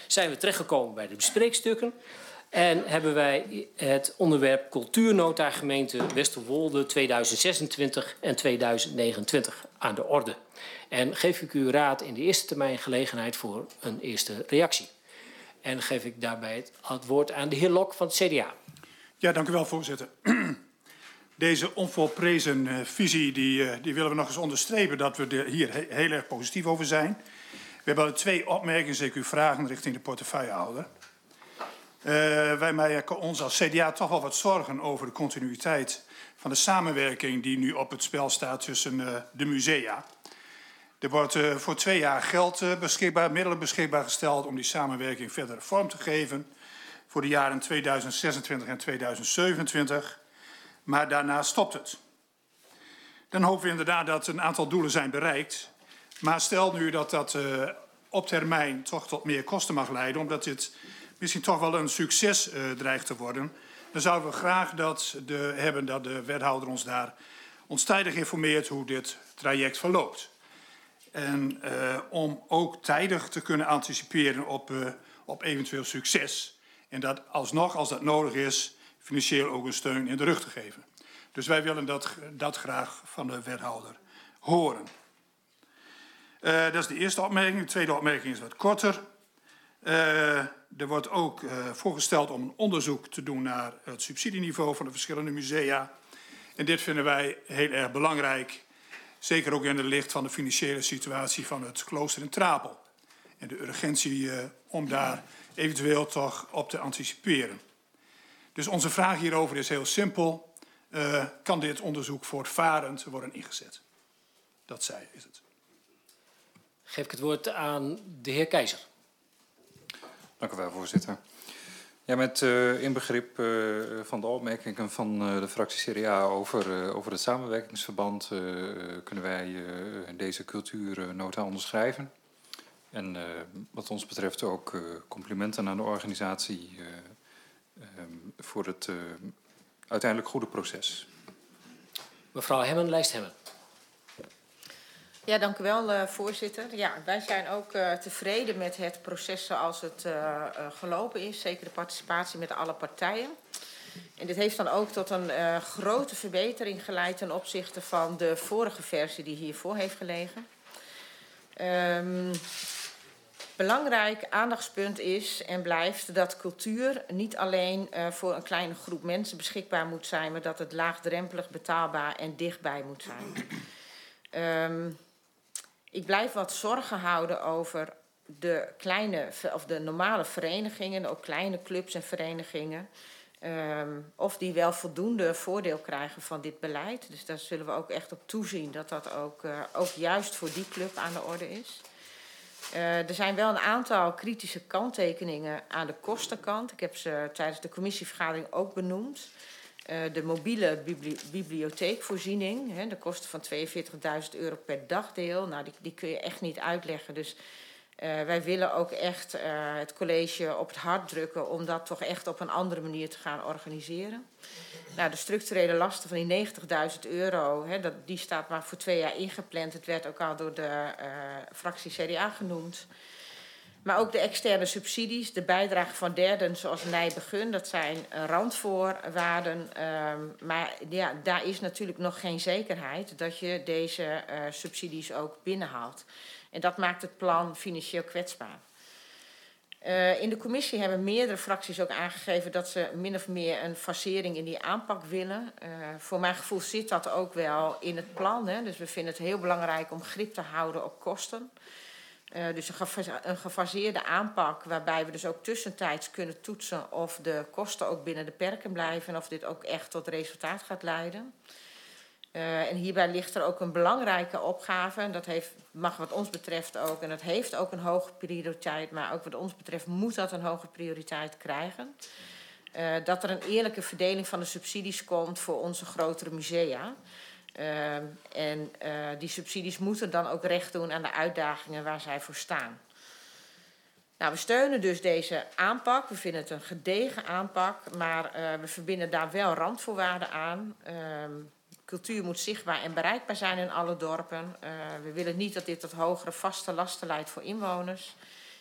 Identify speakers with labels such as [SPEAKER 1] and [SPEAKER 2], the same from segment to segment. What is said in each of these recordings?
[SPEAKER 1] zijn we terechtgekomen bij de bespreekstukken. En hebben wij het onderwerp Cultuurnota gemeente Westerwolde 2026 en 2029 aan de orde. En geef ik u raad in de eerste termijn gelegenheid voor een eerste reactie. En geef ik daarbij het woord aan de heer Lok van het CDA.
[SPEAKER 2] Ja, dank u wel, voorzitter. Deze onvolprezen visie die willen we nog eens onderstrepen dat we er hier heel erg positief over zijn. We hebben 2 opmerkingen, zeker uw vragen richting de portefeuillehouder. Wij maken ons als CDA toch wel wat zorgen over de continuïteit van de samenwerking die nu op het spel staat tussen de musea. Er wordt voor 2 jaar geld beschikbaar, middelen beschikbaar gesteld om die samenwerking verder vorm te geven voor de jaren 2026 en 2027. Maar daarna stopt het. Dan hopen we inderdaad dat een aantal doelen zijn bereikt. Maar stel nu dat dat op termijn toch tot meer kosten mag leiden, omdat dit misschien toch wel een succes dreigt te worden, dan zouden we graag hebben dat de wethouder ons tijdig informeert hoe dit traject verloopt. En om ook tijdig te kunnen anticiperen op eventueel succes. En dat alsnog, als dat nodig is, financieel ook een steun in de rug te geven. Dus wij willen dat graag van de wethouder horen. Dat is de eerste opmerking. De tweede opmerking is wat korter. Er wordt ook voorgesteld om een onderzoek te doen naar het subsidieniveau van de verschillende musea. En dit vinden wij heel erg belangrijk. Zeker ook in het licht van de financiële situatie van het klooster in Trapel. En de urgentie om daar eventueel toch op te anticiperen. Dus onze vraag hierover is heel simpel. Kan dit onderzoek voortvarend worden ingezet? Dat is het.
[SPEAKER 1] Geef ik het woord aan de heer Keizer.
[SPEAKER 3] Dank u wel, voorzitter. Ja, met inbegrip van de opmerkingen van de fractie CDA over het samenwerkingsverband kunnen wij deze cultuurnota onderschrijven. En wat ons betreft ook complimenten aan de organisatie voor het uiteindelijk goede proces.
[SPEAKER 1] Mevrouw Hemmen, lijst Hemmen.
[SPEAKER 4] Ja, dank u wel, voorzitter. Ja, wij zijn ook tevreden met het proces zoals het gelopen is. Zeker de participatie met alle partijen. En dit heeft dan ook tot een grote verbetering geleid ten opzichte van de vorige versie die hiervoor heeft gelegen. Belangrijk aandachtspunt is en blijft dat cultuur niet alleen voor een kleine groep mensen beschikbaar moet zijn, maar dat het laagdrempelig, betaalbaar en dichtbij moet zijn. Ik blijf wat zorgen houden over de normale verenigingen, ook kleine clubs en verenigingen. Of die wel voldoende voordeel krijgen van dit beleid. Dus daar zullen we ook echt op toezien dat dat ook juist voor die club aan de orde is. Er zijn wel een aantal kritische kanttekeningen aan de kostenkant. Ik heb ze tijdens de commissievergadering ook benoemd. De mobiele bibliotheekvoorziening, de kosten van €42.000 per dagdeel. Nou, die kun je echt niet uitleggen. Dus wij willen ook echt het college op het hart drukken om dat toch echt op een andere manier te gaan organiseren. Nou, de structurele lasten van die €90.000, die staat maar voor 2 jaar ingepland. Het werd ook al door de fractie CDA genoemd. Maar ook de externe subsidies, de bijdrage van derden zoals Nijbegun, dat zijn randvoorwaarden. Maar ja, daar is natuurlijk nog geen zekerheid dat je deze subsidies ook binnenhaalt. En dat maakt het plan financieel kwetsbaar. In de commissie hebben meerdere fracties ook aangegeven dat ze min of meer een fasering in die aanpak willen. Voor mijn gevoel zit dat ook wel in het plan. Dus we vinden het heel belangrijk om grip te houden op kosten. Dus een gefaseerde aanpak waarbij we dus ook tussentijds kunnen toetsen of de kosten ook binnen de perken blijven en of dit ook echt tot resultaat gaat leiden. En hierbij ligt er ook een belangrijke opgave. En dat mag wat ons betreft ook, en dat heeft ook een hoge prioriteit, maar ook wat ons betreft moet dat een hoge prioriteit krijgen. Dat er een eerlijke verdeling van de subsidies komt voor onze grotere musea. Die subsidies moeten dan ook recht doen aan de uitdagingen waar zij voor staan. Nou, we steunen dus deze aanpak. We vinden het een gedegen aanpak, maar we verbinden daar wel randvoorwaarden aan. Cultuur moet zichtbaar en bereikbaar zijn in alle dorpen. We willen niet dat dit tot hogere vaste lasten leidt voor inwoners.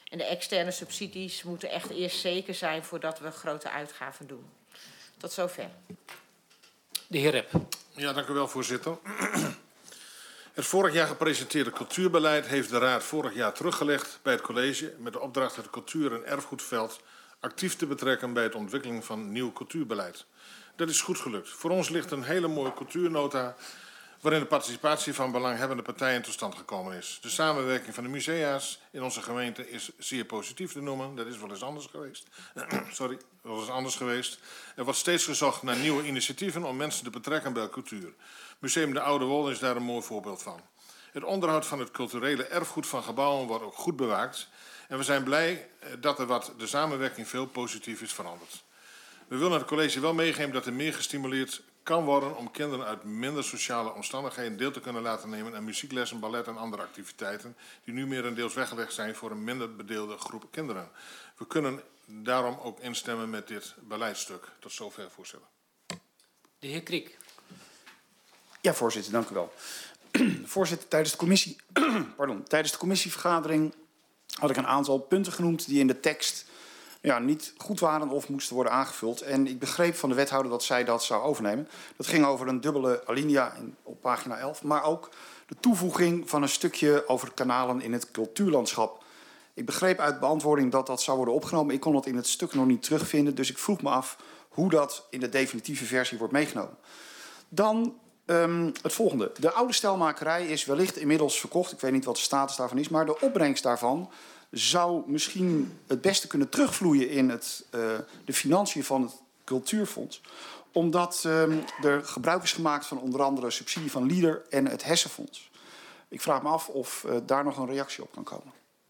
[SPEAKER 4] En de externe subsidies moeten echt eerst zeker zijn voordat we grote uitgaven doen. Tot zover.
[SPEAKER 1] De heer Rep.
[SPEAKER 5] Ja, dank u wel, voorzitter. Het vorig jaar gepresenteerde cultuurbeleid heeft de Raad vorig jaar teruggelegd bij het college met de opdracht het cultuur- en erfgoedveld actief te betrekken bij het ontwikkelen van nieuw cultuurbeleid. Dat is goed gelukt. Voor ons ligt een hele mooie cultuurnota waarin de participatie van belanghebbende partijen tot stand gekomen is. De samenwerking van de musea's in onze gemeente is zeer positief te noemen. Dat is wel eens anders geweest. Sorry, wel eens anders geweest. Er wordt steeds gezocht naar nieuwe initiatieven om mensen te betrekken bij cultuur. Museum de Oude Wol is daar een mooi voorbeeld van. Het onderhoud van het culturele erfgoed van gebouwen wordt ook goed bewaakt. En we zijn blij dat er wat de samenwerking veel positief is veranderd. We willen het college wel meegeven dat er meer gestimuleerd kan worden om kinderen uit minder sociale omstandigheden deel te kunnen laten nemen aan muzieklessen, ballet en andere activiteiten die nu merendeels weggelegd zijn voor een minder bedeelde groep kinderen. We kunnen daarom ook instemmen met dit beleidstuk. Tot zover, voorzitter.
[SPEAKER 1] De heer Kriek.
[SPEAKER 6] Ja, voorzitter, dank u wel. Voorzitter, tijdens de commissievergadering had ik een aantal punten genoemd die in de tekst niet goed waren of moesten worden aangevuld. En ik begreep van de wethouder dat zij dat zou overnemen. Dat ging over een dubbele alinea op pagina 11, maar ook de toevoeging van een stukje over kanalen in het cultuurlandschap. Ik begreep uit beantwoording dat dat zou worden opgenomen. Ik kon dat in het stuk nog niet terugvinden, dus ik vroeg me af hoe dat in de definitieve versie wordt meegenomen. Dan het volgende. De oude stijlmakerij is wellicht inmiddels verkocht. Ik weet niet wat de status daarvan is, maar de opbrengst daarvan zou misschien het beste kunnen terugvloeien in de financiën van het cultuurfonds. Omdat er gebruik is gemaakt van onder andere subsidie van LEADER en het Hessenfonds. Ik vraag me af of daar nog een reactie op kan komen.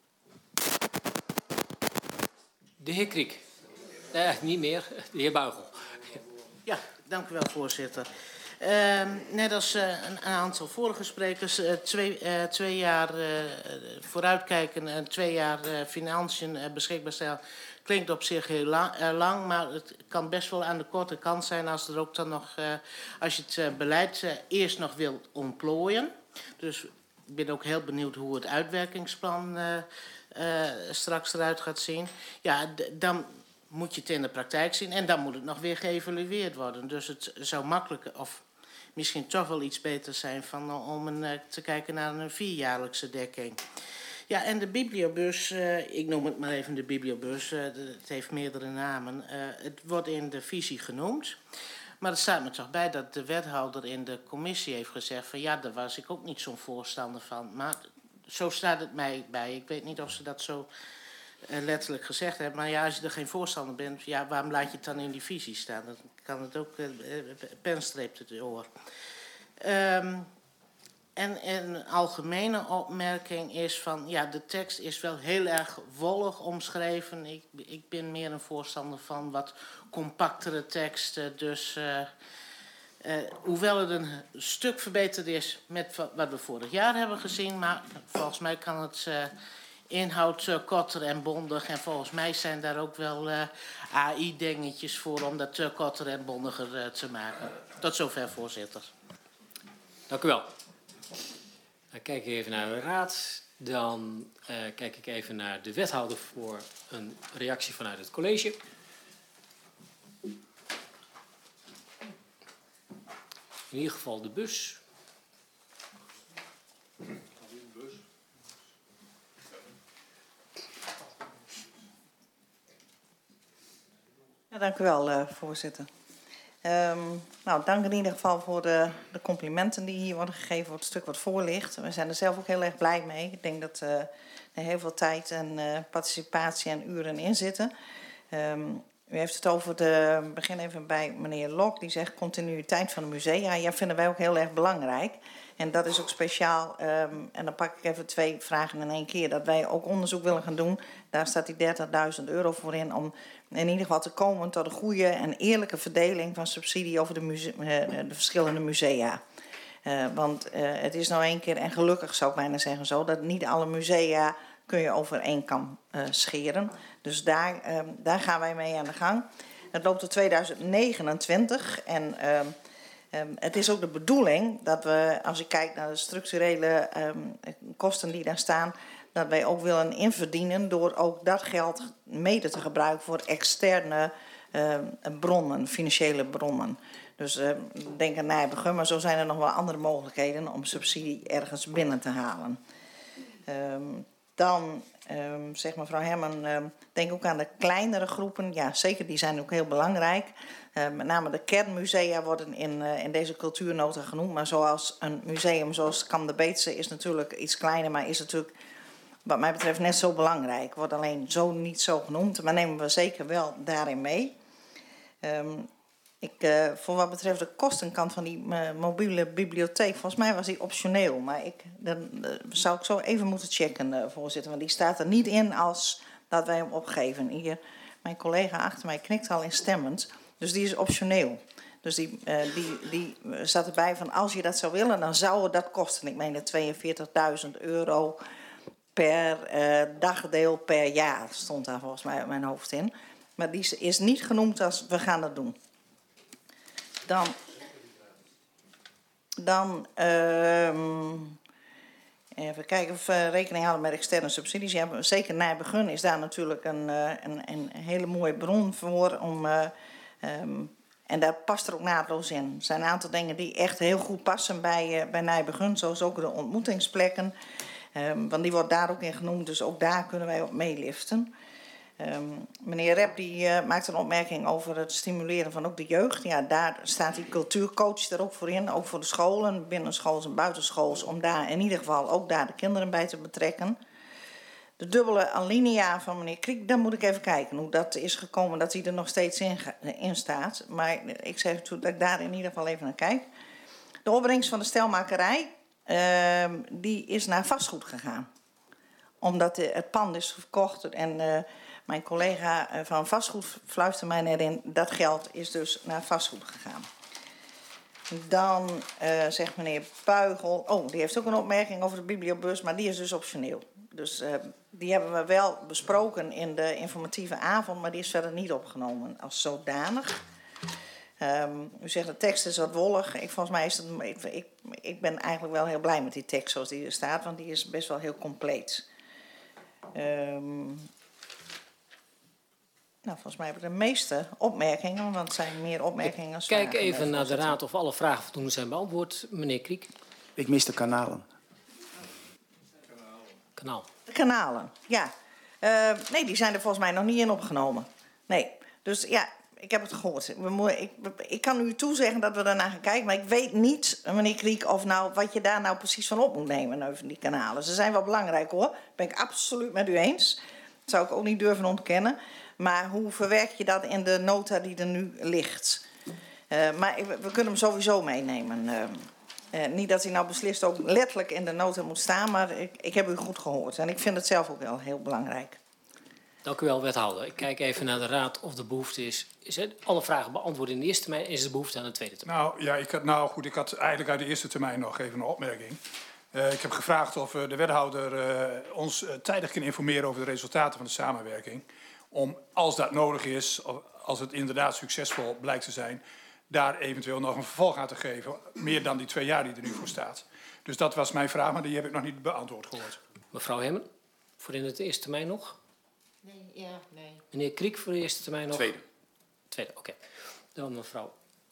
[SPEAKER 1] De heer Kriek. Niet meer. De heer Buigel.
[SPEAKER 7] Ja, dank u wel, voorzitter. Net als een aantal vorige sprekers, 2 jaar vooruitkijken en 2 jaar financiën beschikbaar stellen, klinkt op zich heel lang, maar het kan best wel aan de korte kant zijn als er ook dan nog, als je het beleid eerst nog wilt ontplooien. Dus ik ben ook heel benieuwd hoe het uitwerkingsplan straks eruit gaat zien. Ja, dan moet je het in de praktijk zien en dan moet het nog weer geëvalueerd worden. Dus het zou makkelijker of misschien toch wel iets beter zijn om te kijken naar een 4-jaarlijkse dekking. Ja, en de bibliobus, ik noem het maar even de bibliobus, het heeft meerdere namen. Het wordt in de visie genoemd. Maar er staat me toch bij dat de wethouder in de commissie heeft gezegd van ja, daar was ik ook niet zo'n voorstander van. Maar zo staat het mij bij. Ik weet niet of ze dat zo letterlijk gezegd hebben. Maar ja, als je er geen voorstander bent, ja, waarom laat je het dan in die visie staan? Dan kan het ook penstreept het oor. En een algemene opmerking is van ja, de tekst is wel heel erg wollig omschreven. Ik ben meer een voorstander van wat compactere teksten. Dus hoewel het een stuk verbeterd is met wat we vorig jaar hebben gezien, maar volgens mij kan het inhoud korter en bondig. En volgens mij zijn daar ook wel AI-dingetjes voor om dat korter en bondiger te maken. Tot zover, voorzitter.
[SPEAKER 1] Dank u wel. Dan kijk ik even naar de raad. Dan kijk ik even naar de wethouder voor een reactie vanuit het college. In ieder geval de bus.
[SPEAKER 8] Ja, dank u wel, voorzitter. Dank in ieder geval voor de complimenten die hier worden gegeven voor het stuk wat voor ligt. We zijn er zelf ook heel erg blij mee. Ik denk dat er heel veel tijd en participatie en uren in zitten. U heeft het over ik begin even bij meneer Lok, die zegt continuïteit van de musea. Ja, vinden wij ook heel erg belangrijk. En dat is ook speciaal, en dan pak ik even 2 vragen in 1 keer, dat wij ook onderzoek willen gaan doen. Daar staat die €30.000 voor in, om in ieder geval te komen tot een goede en eerlijke verdeling van subsidie over de verschillende musea. Want het is nou 1 keer, en gelukkig zou ik bijna zeggen zo, dat niet alle musea kun je over 1 kam scheren. Dus daar gaan wij mee aan de gang. Het loopt tot 2029 en het is ook de bedoeling dat we, als ik kijk naar de structurele kosten die daar staan, dat wij ook willen inverdienen door ook dat geld mede te gebruiken voor externe bronnen, financiële bronnen. Dus denk aan Nijbegum, maar zo zijn er nog wel andere mogelijkheden om subsidie ergens binnen te halen. Dan zegt mevrouw Herman, denk ook aan de kleinere groepen. Ja, zeker, die zijn ook heel belangrijk. Met name de kernmusea worden in deze cultuurnota genoemd. Maar zoals een museum zoals Kam de Beetse is natuurlijk iets kleiner, maar is natuurlijk wat mij betreft net zo belangrijk. Wordt alleen zo niet zo genoemd, maar nemen we zeker wel daarin mee. Voor wat betreft de kostenkant van die mobiele bibliotheek, volgens mij was die optioneel. Maar dan zou ik zo even moeten checken, voorzitter. Want die staat er niet in als dat wij hem opgeven. Hier, mijn collega achter mij knikt al instemmend. Dus die is optioneel. Dus die staat erbij van als je dat zou willen, dan zou het dat kosten. Ik meen €42.000 per dagdeel per jaar, stond daar volgens mij uit mijn hoofd in. Maar die is niet genoemd als we gaan dat doen. Dan even kijken of we rekening houden met externe subsidies. Ja, zeker Nijbegun is daar natuurlijk een hele mooie bron voor. En daar past er ook naadloos in. Er zijn een aantal dingen die echt heel goed passen bij Nijbegun. Zoals ook de ontmoetingsplekken. Want die wordt daar ook in genoemd. Dus ook daar kunnen wij op meeliften. Meneer Rep die maakt een opmerking over het stimuleren van ook de jeugd. Ja, daar staat die cultuurcoach er ook voor in. Ook voor de scholen, binnenschools en buitenschools. Om daar in ieder geval ook daar de kinderen bij te betrekken. De dubbele alinea van meneer Kriek, daar moet ik even kijken hoe dat is gekomen. Dat hij er nog steeds in staat. Maar ik zeg dat ik daar in ieder geval even naar kijk. De opbrengst van de stelmakerij, die is naar vastgoed gegaan. Omdat het pand is verkocht en mijn collega van vastgoed fluisterde mij net in. Dat geld is dus naar vastgoed gegaan. Dan zegt meneer Puigel... Oh, die heeft ook een opmerking over de bibliobus, maar die is dus optioneel. Dus die hebben we wel besproken in de informatieve avond, maar die is verder niet opgenomen als zodanig. U zegt de tekst is wat wollig. Volgens mij is het... Ik ben eigenlijk wel heel blij met die tekst zoals die er staat, want die is best wel heel compleet. Nou, volgens mij heb ik de meeste opmerkingen, want het zijn meer opmerkingen als vragen.
[SPEAKER 1] Kijk even naar de raad of alle vragen voldoende zijn beantwoord. Meneer Kriek.
[SPEAKER 6] Ik mis de kanalen.
[SPEAKER 1] Kanaal.
[SPEAKER 8] De kanalen, ja. Nee, die zijn er volgens mij nog niet in opgenomen. Nee, dus ja, ik heb het gehoord. Ik kan u toezeggen dat we daarna gaan kijken, maar ik weet niet, meneer Kriek, of nou, wat je daar nou precies van op moet nemen over die kanalen. Ze zijn wel belangrijk hoor, ben ik absoluut met u eens. Dat zou ik ook niet durven ontkennen. Maar hoe verwerk je dat in de nota die er nu ligt? Maar we kunnen hem sowieso meenemen. Niet dat hij nou beslist ook letterlijk in de nota moet staan, maar ik heb u goed gehoord. En ik vind het zelf ook wel heel belangrijk.
[SPEAKER 1] Dank u wel, wethouder. Ik kijk even naar de raad of de behoefte is. Is het alle vragen beantwoord in de eerste termijn? Is er behoefte aan de tweede termijn?
[SPEAKER 2] Nou ja, ik had eigenlijk uit de eerste termijn nog even een opmerking. Ik heb gevraagd of de wethouder ons tijdig kan informeren over de resultaten van de samenwerking. Om, als dat nodig is, als het inderdaad succesvol blijkt te zijn, daar eventueel nog een vervolg aan te geven. Meer dan die 2 jaar die er nu voor staat. Dus dat was mijn vraag, maar die heb ik nog niet beantwoord gehoord.
[SPEAKER 1] Mevrouw Hemmen, voor in de eerste termijn nog?
[SPEAKER 7] Nee.
[SPEAKER 1] Meneer Kriek, voor de eerste termijn nog? Tweede, oké. Dan mevrouw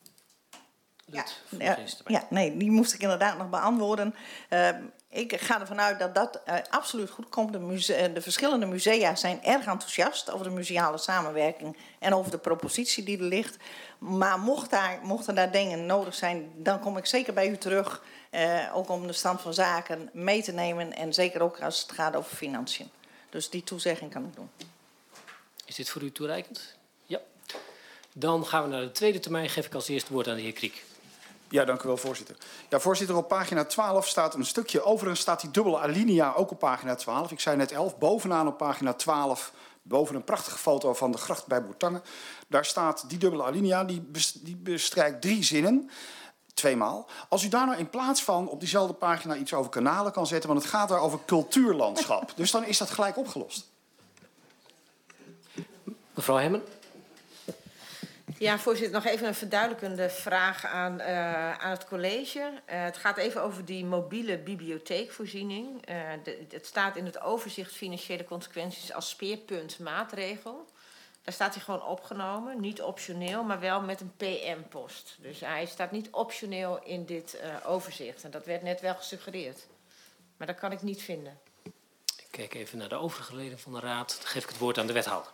[SPEAKER 1] Lut, voor de eerste termijn.
[SPEAKER 8] Ja, nee, die moest ik inderdaad nog beantwoorden. Ik ga ervan uit dat dat absoluut goed komt. De verschillende musea zijn erg enthousiast over de museale samenwerking en over de propositie die er ligt. Maar mochten daar dingen nodig zijn, dan kom ik zeker bij u terug. Ook om de stand van zaken mee te nemen en zeker ook als het gaat over financiën. Dus die toezegging kan ik doen.
[SPEAKER 1] Is dit voor u toereikend? Ja. Dan gaan we naar de tweede termijn. Geef ik als eerste woord aan de heer Kriek.
[SPEAKER 6] Ja, dank u wel, voorzitter. Ja, voorzitter, op pagina 12 staat een stukje. Overigens staat die dubbele alinea ook op pagina 12. Ik zei net 11, bovenaan op pagina 12, boven een prachtige foto van de gracht bij Bourtange. Daar staat die dubbele alinea, die bestrijkt 3 zinnen. 2 maal. Als u daar nou in plaats van op diezelfde pagina iets over kanalen kan zetten, want het gaat daar over cultuurlandschap. Dus dan is dat gelijk opgelost.
[SPEAKER 1] Mevrouw Hemmen.
[SPEAKER 4] Ja, voorzitter, nog even een verduidelijkende vraag aan het college. Het gaat even over die mobiele bibliotheekvoorziening. Het staat in het overzicht financiële consequenties als speerpunt maatregel. Daar staat hij gewoon opgenomen, niet optioneel, maar wel met een PM-post. Dus hij staat niet optioneel in dit overzicht. En dat werd net wel gesuggereerd. Maar dat kan ik niet vinden.
[SPEAKER 1] Ik kijk even naar de overige leden van de raad. Dan geef ik het woord aan de wethouder.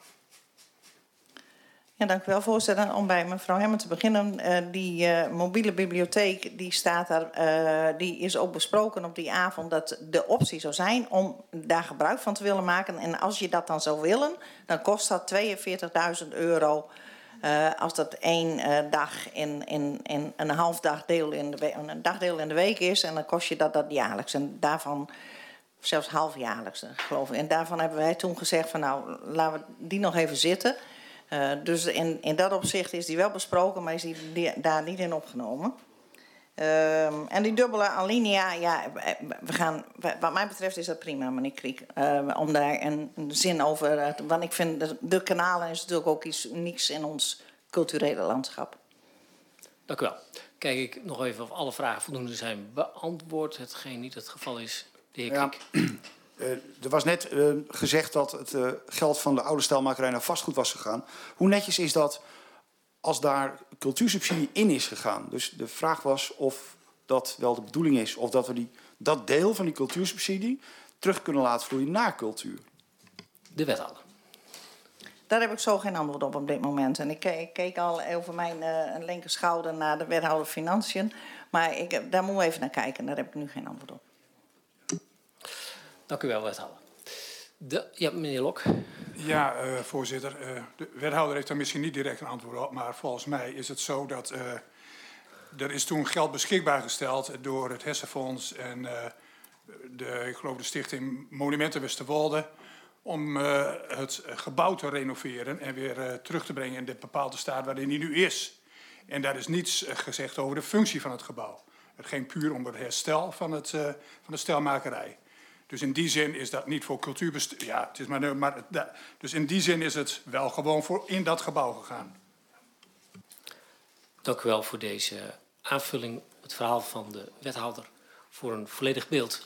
[SPEAKER 8] Ja, dank u wel, voorzitter. Om bij mevrouw Hemmen te beginnen. Die mobiele bibliotheek die staat daar, die is ook besproken op die avond dat de optie zou zijn om daar gebruik van te willen maken. En als je dat dan zou willen, dan kost dat €42.000. Als dat 1 dag in een half dagdeel in de week, een dagdeel in de week is, en dan kost je dat jaarlijks. En daarvan zelfs halfjaarlijks, geloof ik. En daarvan hebben wij toen gezegd van nou, laten we die nog even zitten. Dus in dat opzicht is die wel besproken, maar is die daar niet in opgenomen. En die dubbele alinea, ja, wat mij betreft is dat prima, meneer Kriek. Om daar een zin over, want ik vind de kanalen is natuurlijk ook iets unieks in ons culturele landschap.
[SPEAKER 1] Dank u wel. Kijk ik nog even of alle vragen voldoende zijn beantwoord. Hetgeen niet het geval is, de heer Kriek.
[SPEAKER 6] Er was net gezegd dat het geld van de oude stijlmakerij naar vastgoed was gegaan. Hoe netjes is dat als daar cultuursubsidie in is gegaan? Dus de vraag was of dat wel de bedoeling is. Of dat we dat deel van die cultuursubsidie terug kunnen laten vloeien naar cultuur.
[SPEAKER 1] De wethouder.
[SPEAKER 8] Daar heb ik zo geen antwoord op dit moment. En ik keek al over mijn linker schouder naar de wethouder Financiën. Maar daar moeten we even naar kijken. Daar heb ik nu geen antwoord op.
[SPEAKER 1] Dank u wel, wethouder. Ja, meneer Lok.
[SPEAKER 2] Ja, voorzitter. De wethouder heeft daar misschien niet direct een antwoord op. Maar volgens mij is het zo dat er is toen geld beschikbaar gesteld door het Hessenfonds en ik geloof de stichting Monumenten Westerwolde. Om het gebouw te renoveren en weer terug te brengen in de bepaalde staat waarin hij nu is. En daar is niets gezegd over de functie van het gebouw. Het ging puur om het herstel van de stijlmakerij. Dus in die zin is dat niet voor cultuurbestuur. Ja, het is dus in die zin is het wel gewoon voor in dat gebouw gegaan.
[SPEAKER 1] Dank u wel voor deze aanvulling op het verhaal van de wethouder voor een volledig beeld.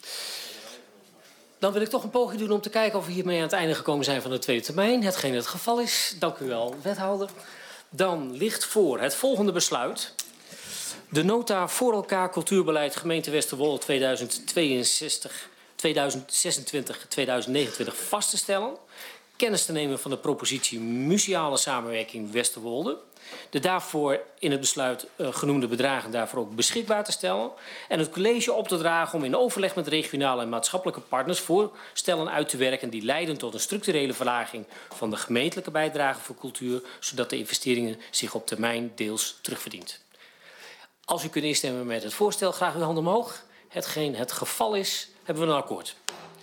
[SPEAKER 1] Dan wil ik toch een poging doen om te kijken of we hiermee aan het einde gekomen zijn van de tweede termijn. Hetgeen het geval is. Dank u wel, wethouder. Dan ligt voor het volgende besluit. De nota voor elkaar cultuurbeleid gemeente Westerwolde 2026-2029 vast te stellen. Kennis te nemen van de propositie museale samenwerking Westerwolde. De daarvoor in het besluit genoemde bedragen daarvoor ook beschikbaar te stellen. En het college op te dragen om in overleg met regionale en maatschappelijke partners voorstellen uit te werken die leiden tot een structurele verlaging van de gemeentelijke bijdrage voor cultuur, zodat de investeringen zich op termijn deels terugverdient. Als u kunt instemmen met het voorstel, graag uw hand omhoog. Hetgeen het geval is, hebben we een akkoord.